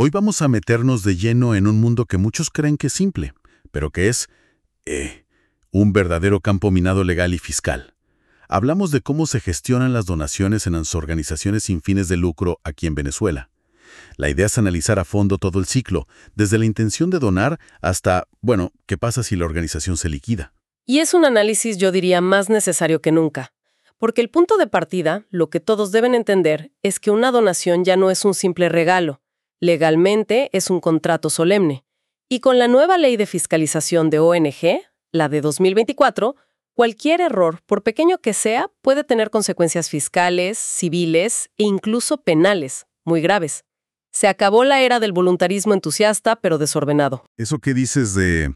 Hoy vamos a meternos de lleno en un mundo que muchos creen que es simple, pero que es un verdadero campo minado legal y fiscal. Hablamos de cómo se gestionan las donaciones en las organizaciones sin fines de lucro aquí en Venezuela. La idea es analizar a fondo todo el ciclo, desde la intención de donar hasta, bueno, ¿qué pasa si la organización se liquida? Y es un análisis, yo diría, más necesario que nunca. Porque el punto de partida, lo que todos deben entender, es que una donación ya no es un simple regalo. Legalmente es un contrato solemne. Y con la nueva ley de fiscalización de ONG, la de 2024, cualquier error, por pequeño que sea, puede tener consecuencias fiscales, civiles e incluso penales, muy graves. Se acabó la era del voluntarismo entusiasta, pero desordenado. Eso que dices de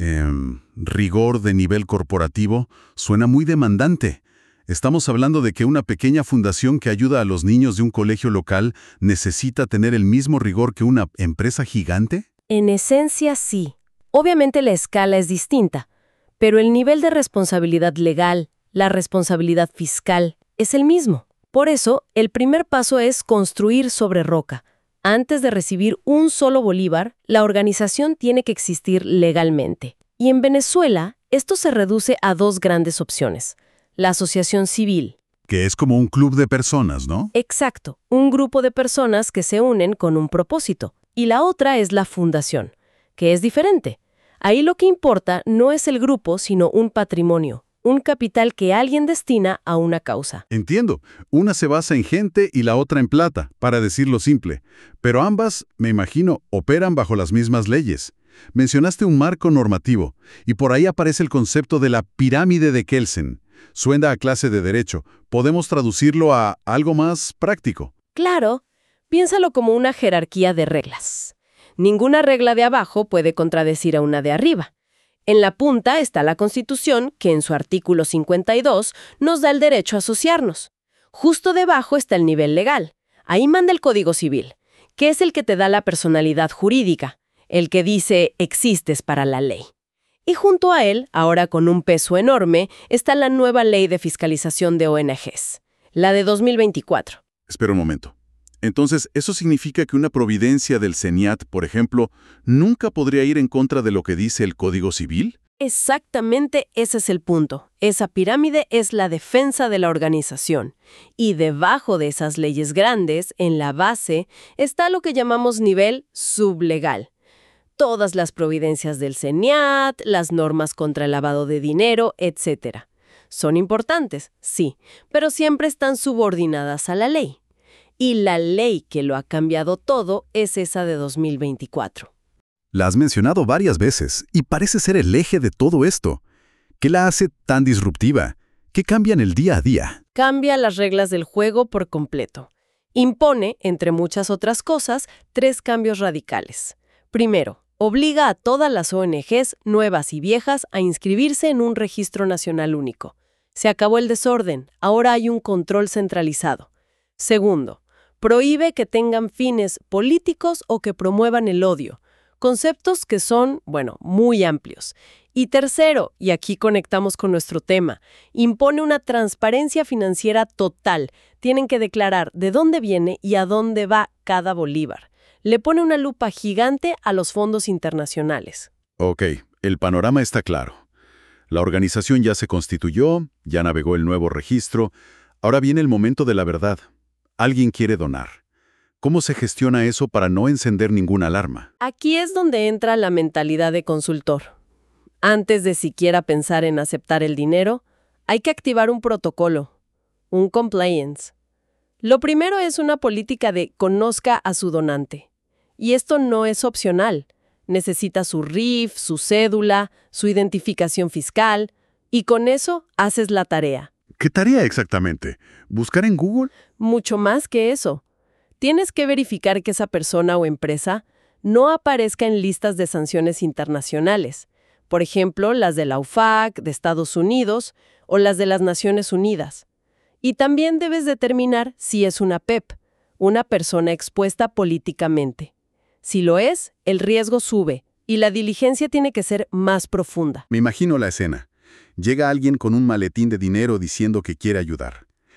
rigor de nivel corporativo suena muy demandante. Estamos hablando de que una pequeña fundación que ayuda a los niños de un colegio local necesita tener el mismo rigor que una empresa gigante. En esencia, sí. Obviamente la escala es distinta, pero el nivel de responsabilidad legal, la responsabilidad fiscal, es el mismo. Por eso, el primer paso es construir sobre roca. Antes de recibir un solo bolívar, la organización tiene que existir legalmente. Y en Venezuela, esto se reduce a dos grandes opciones. La asociación civil. Que es como un club de personas, ¿no? Exacto, un grupo de personas que se unen con un propósito. Y la otra es la fundación, que es diferente. Ahí lo que importa no es el grupo, sino un patrimonio, un capital que alguien destina a una causa. Entiendo. Una se basa en gente y la otra en plata, para decirlo simple. Pero ambas, me imagino, operan bajo las mismas leyes. Mencionaste un marco normativo, y por ahí aparece el concepto de la pirámide de Kelsen. Suena a clase de derecho. ¿Podemos traducirlo a algo más práctico? Claro, piénsalo como una jerarquía de reglas. Ninguna regla de abajo puede contradecir a una de arriba. En la punta está la Constitución, que en su artículo 52 nos da el derecho a asociarnos. Justo debajo está el nivel legal. Ahí manda el Código Civil, que es el que te da la personalidad jurídica, el que dice existes para la ley. Y junto a él, ahora con un peso enorme, está la nueva ley de fiscalización de ONGs, la de 2024. Espera un momento. Entonces, ¿eso significa que una providencia del CENIAT, por ejemplo, nunca podría ir en contra de lo que dice el Código Civil? Exactamente ese es el punto. Esa pirámide es la defensa de la organización. Y debajo de esas leyes grandes, en la base, está lo que llamamos nivel sublegal. Todas las providencias del CENIAT, las normas contra el lavado de dinero, etc. Son importantes, sí, pero siempre están subordinadas a la ley. Y la ley que lo ha cambiado todo es esa de 2024. La has mencionado varias veces y parece ser el eje de todo esto. ¿Qué la hace tan disruptiva? ¿Qué cambia en el día a día? Cambia las reglas del juego por completo. Impone, entre muchas otras cosas, 3 cambios radicales. Primero, obliga a todas las ONGs, nuevas y viejas, a inscribirse en un registro nacional único. Se acabó el desorden, ahora hay un control centralizado. Segundo, prohíbe que tengan fines políticos o que promuevan el odio, conceptos que son, muy amplios. Y tercero, y aquí conectamos con nuestro tema, impone una transparencia financiera total. Tienen que declarar de dónde viene y a dónde va cada bolívar. Le pone una lupa gigante a los fondos internacionales. Ok, el panorama está claro. La organización ya se constituyó, ya navegó el nuevo registro. Ahora viene el momento de la verdad. Alguien quiere donar. ¿Cómo se gestiona eso para no encender ninguna alarma? Aquí es donde entra la mentalidad de consultor. Antes de siquiera pensar en aceptar el dinero, hay que activar un protocolo, un compliance. Lo primero es una política de conozca a su donante. Y esto no es opcional. Necesita su RIF, su cédula, su identificación fiscal, y con eso haces la tarea. ¿Qué tarea exactamente? ¿Buscar en Google? Mucho más que eso. Tienes que verificar que esa persona o empresa no aparezca en listas de sanciones internacionales. Por ejemplo, las de la UFAC, de Estados Unidos o las de las Naciones Unidas. Y también debes determinar si es una PEP, una persona expuesta políticamente. Si lo es, el riesgo sube y la diligencia tiene que ser más profunda. Me imagino la escena. Llega alguien con un maletín de dinero diciendo que quiere ayudar.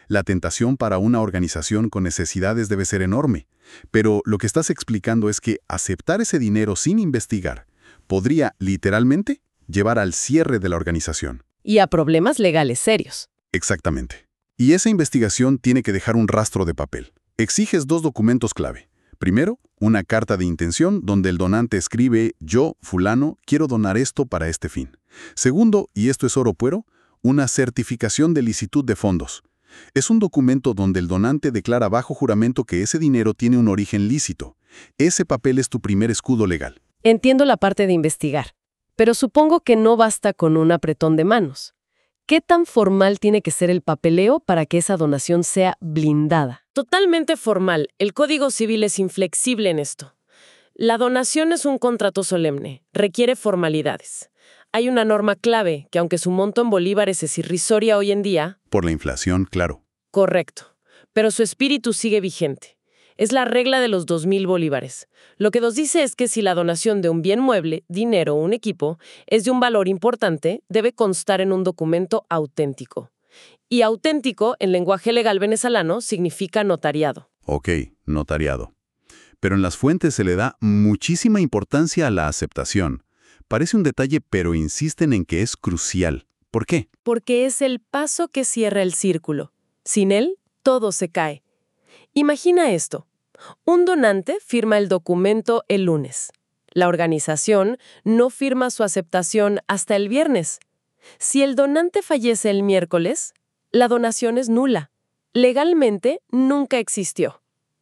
La tentación para una organización con necesidades debe ser enorme. Pero lo que estás explicando es que aceptar ese dinero sin investigar podría, literalmente, llevar al cierre de la organización. Y a problemas legales serios. Exactamente. Y esa investigación tiene que dejar un rastro de papel. Exiges 2 documentos clave. Primero, una carta de intención donde el donante escribe: yo, fulano, quiero donar esto para este fin. Segundo, y esto es oro puro, una certificación de licitud de fondos. Es un documento donde el donante declara bajo juramento que ese dinero tiene un origen lícito. Ese papel es tu primer escudo legal. Entiendo la parte de investigar, pero supongo que no basta con un apretón de manos. ¿Qué tan formal tiene que ser el papeleo para que esa donación sea blindada? Totalmente formal. El Código Civil es inflexible en esto. La donación es un contrato solemne, requiere formalidades. Hay una norma clave que, aunque su monto en bolívares es irrisoria hoy en día... Por la inflación, claro. Correcto, pero su espíritu sigue vigente. Es la regla de los 2.000 bolívares. Lo que nos dice es que si la donación de un bien mueble, dinero o un equipo es de un valor importante, debe constar en un documento auténtico. Y auténtico, en lenguaje legal venezolano, significa notariado. Ok, notariado. Pero en las fuentes se le da muchísima importancia a la aceptación. Parece un detalle, pero insisten en que es crucial. ¿Por qué? Porque es el paso que cierra el círculo. Sin él, todo se cae. Imagina esto. Un donante firma el documento el lunes. La organización no firma su aceptación hasta el viernes. Si el donante fallece el miércoles, la donación es nula. Legalmente, nunca existió.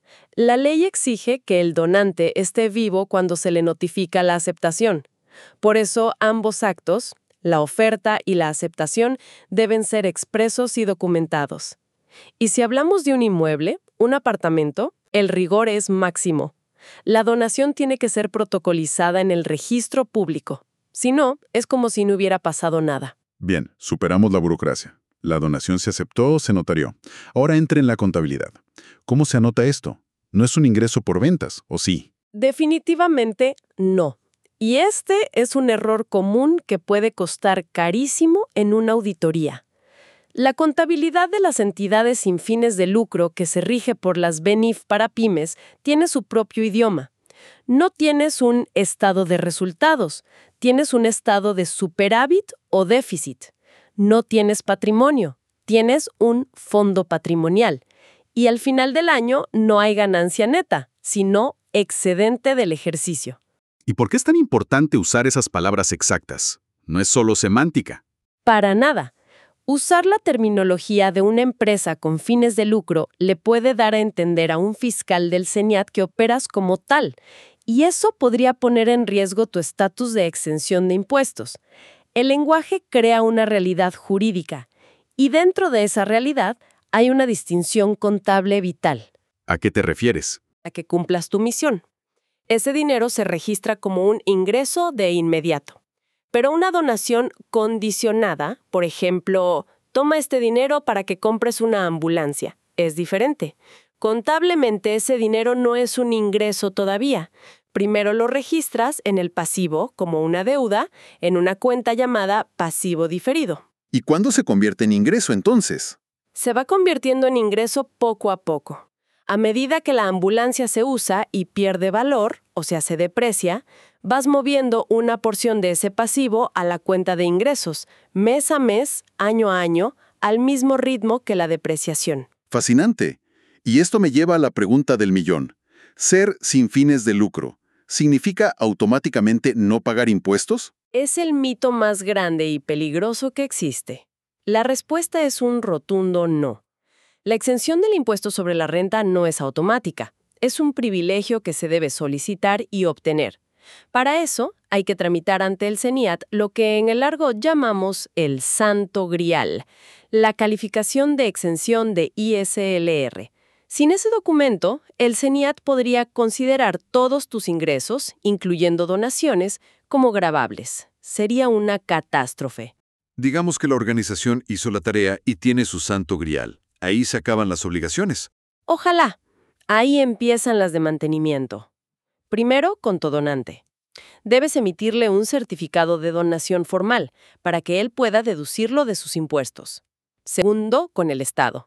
La ley exige que el donante esté vivo cuando se le notifica la aceptación. Por eso, ambos actos, la oferta y la aceptación, deben ser expresos y documentados. Y si hablamos de un inmueble, un apartamento, el rigor es máximo. La donación tiene que ser protocolizada en el registro público. Si no, es como si no hubiera pasado nada. Bien, superamos la burocracia. La donación se aceptó, se notarió. Ahora entre en la contabilidad. ¿Cómo se anota esto? ¿No es un ingreso por ventas, o sí? Definitivamente no. Y este es un error común que puede costar carísimo en una auditoría. La contabilidad de las entidades sin fines de lucro que se rige por las BENIF para pymes tiene su propio idioma. No tienes un estado de resultados, tienes un estado de superávit o déficit. No tienes patrimonio, tienes un fondo patrimonial. Y al final del año no hay ganancia neta, sino excedente del ejercicio. ¿Y por qué es tan importante usar esas palabras exactas? No es solo semántica. Para nada. Usar la terminología de una empresa con fines de lucro le puede dar a entender a un fiscal del CENIAT que operas como tal, y eso podría poner en riesgo tu estatus de exención de impuestos. El lenguaje crea una realidad jurídica, y dentro de esa realidad hay una distinción contable vital. ¿A qué te refieres? A que cumplas tu misión. Ese dinero se registra como un ingreso de inmediato. Pero una donación condicionada, por ejemplo, toma este dinero para que compres una ambulancia, es diferente. Contablemente ese dinero no es un ingreso todavía. Primero lo registras en el pasivo como una deuda en una cuenta llamada pasivo diferido. ¿Y cuándo se convierte en ingreso entonces? Se va convirtiendo en ingreso poco a poco. A medida que la ambulancia se usa y pierde valor, o sea, se deprecia, vas moviendo una porción de ese pasivo a la cuenta de ingresos, mes a mes, año a año, al mismo ritmo que la depreciación. Fascinante. Y esto me lleva a la pregunta del millón. ¿Ser sin fines de lucro significa automáticamente no pagar impuestos? Es el mito más grande y peligroso que existe. La respuesta es un rotundo no. La exención del impuesto sobre la renta no es automática. Es un privilegio que se debe solicitar y obtener. Para eso, hay que tramitar ante el CENIAT lo que en el argot llamamos el Santo Grial, la calificación de exención de ISLR. Sin ese documento, el CENIAT podría considerar todos tus ingresos, incluyendo donaciones, como gravables. Sería una catástrofe. Digamos que la organización hizo la tarea y tiene su santo grial. Ahí se acaban las obligaciones. Ojalá. Ahí empiezan las de mantenimiento. Primero, con tu donante. Debes emitirle un certificado de donación formal para que él pueda deducirlo de sus impuestos. Segundo, con el Estado,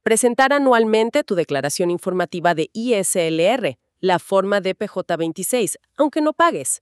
Presentar anualmente tu declaración informativa de ISLR, la forma DPJ-26, aunque no pagues.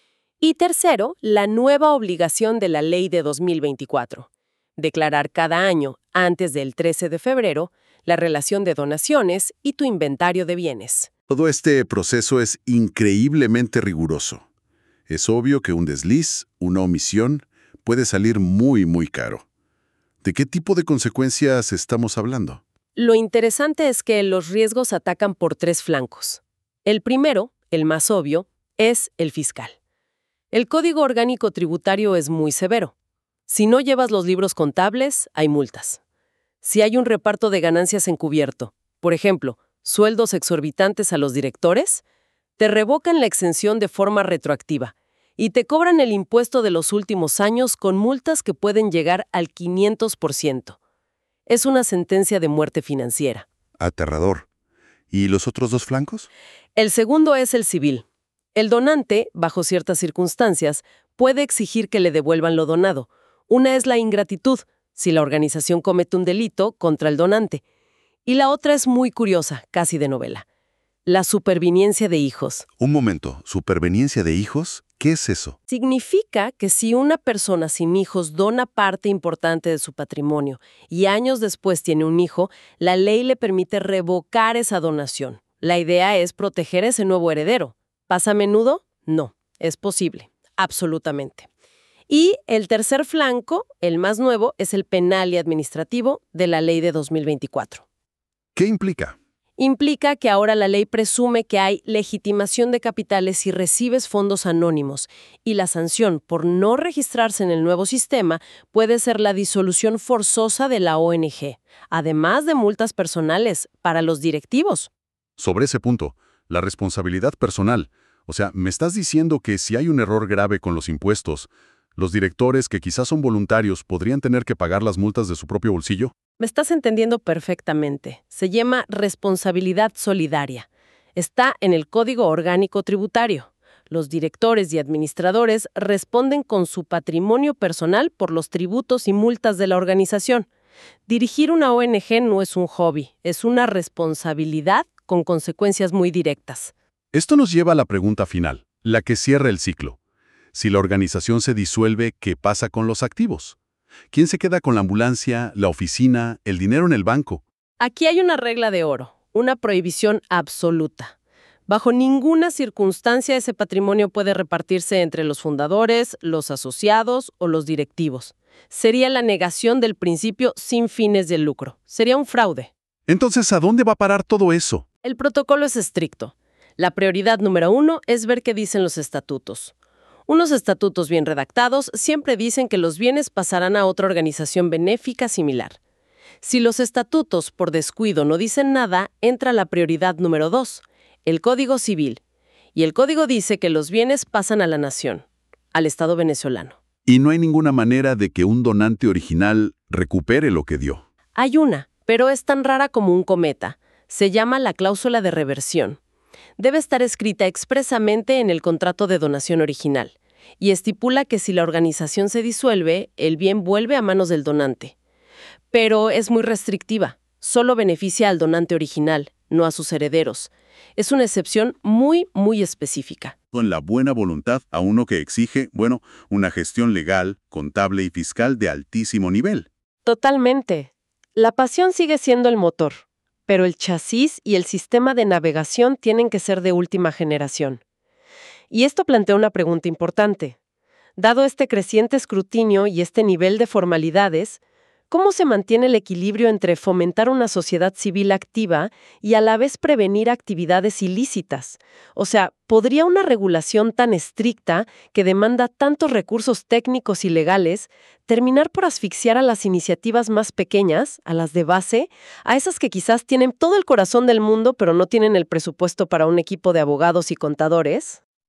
Y tercero, la nueva obligación de la Ley de 2024. Declarar cada año, antes del 13 de febrero, la relación de donaciones y tu inventario de bienes. Todo este proceso es increíblemente riguroso. Es obvio que un desliz, una omisión, puede salir muy, muy caro. ¿De qué tipo de consecuencias estamos hablando? Lo interesante es que los riesgos atacan por 3 flancos. El primero, el más obvio, es el fiscal. El Código Orgánico Tributario es muy severo. Si no llevas los libros contables, hay multas. Si hay un reparto de ganancias encubierto, por ejemplo, sueldos exorbitantes a los directores, te revocan la exención de forma retroactiva y te cobran el impuesto de los últimos años con multas que pueden llegar al 500%. Es una sentencia de muerte financiera. Aterrador. ¿Y los otros 2 flancos? El segundo es el civil. El donante, bajo ciertas circunstancias, puede exigir que le devuelvan lo donado. Una es la ingratitud, si la organización comete un delito contra el donante. Y la otra es muy curiosa, casi de novela. La superveniencia de hijos. Un momento, ¿superveniencia de hijos? ¿Qué es eso? Significa que si una persona sin hijos dona parte importante de su patrimonio y años después tiene un hijo, la ley le permite revocar esa donación. La idea es proteger a ese nuevo heredero. ¿Pasa a menudo? No, es posible, absolutamente. Y el tercer flanco, el más nuevo, es el penal y administrativo de la ley de 2024. ¿Qué implica? Implica que ahora la ley presume que hay legitimación de capitales si recibes fondos anónimos y la sanción por no registrarse en el nuevo sistema puede ser la disolución forzosa de la ONG, además de multas personales para los directivos. Sobre ese punto, la responsabilidad personal. O sea, ¿me estás diciendo que si hay un error grave con los impuestos, los directores que quizás son voluntarios podrían tener que pagar las multas de su propio bolsillo? Me estás entendiendo perfectamente. Se llama responsabilidad solidaria. Está en el Código Orgánico Tributario. Los directores y administradores responden con su patrimonio personal por los tributos y multas de la organización. Dirigir una ONG no es un hobby, es una responsabilidad con consecuencias muy directas. Esto nos lleva a la pregunta final, la que cierra el ciclo. Si la organización se disuelve, ¿qué pasa con los activos? ¿Quién se queda con la ambulancia, la oficina, el dinero en el banco? Aquí hay una regla de oro, una prohibición absoluta. Bajo ninguna circunstancia ese patrimonio puede repartirse entre los fundadores, los asociados o los directivos. Sería la negación del principio sin fines de lucro. Sería un fraude. Entonces, ¿a dónde va a parar todo eso? El protocolo es estricto. La prioridad número 1 es ver qué dicen los estatutos. Unos estatutos bien redactados siempre dicen que los bienes pasarán a otra organización benéfica similar. Si los estatutos por descuido no dicen nada, entra la prioridad número 2, el Código Civil. Y el código dice que los bienes pasan a la nación, al Estado venezolano. Y no hay ninguna manera de que un donante original recupere lo que dio. Hay una, pero es tan rara como un cometa. Se llama la cláusula de reversión. Debe estar escrita expresamente en el contrato de donación original y estipula que si la organización se disuelve, el bien vuelve a manos del donante. Pero es muy restrictiva. Solo beneficia al donante original, no a sus herederos. Es una excepción muy, muy específica. Con la buena voluntad a uno que exige, una gestión legal, contable y fiscal de altísimo nivel. Totalmente. La pasión sigue siendo el motor, pero el chasis y el sistema de navegación tienen que ser de última generación. Y esto plantea una pregunta importante. Dado este creciente escrutinio y este nivel de formalidades, ¿cómo se mantiene el equilibrio entre fomentar una sociedad civil activa y a la vez prevenir actividades ilícitas? O sea, ¿podría una regulación tan estricta, que demanda tantos recursos técnicos y legales, terminar por asfixiar a las iniciativas más pequeñas, a las de base, a esas que quizás tienen todo el corazón del mundo pero no tienen el presupuesto para un equipo de abogados y contadores?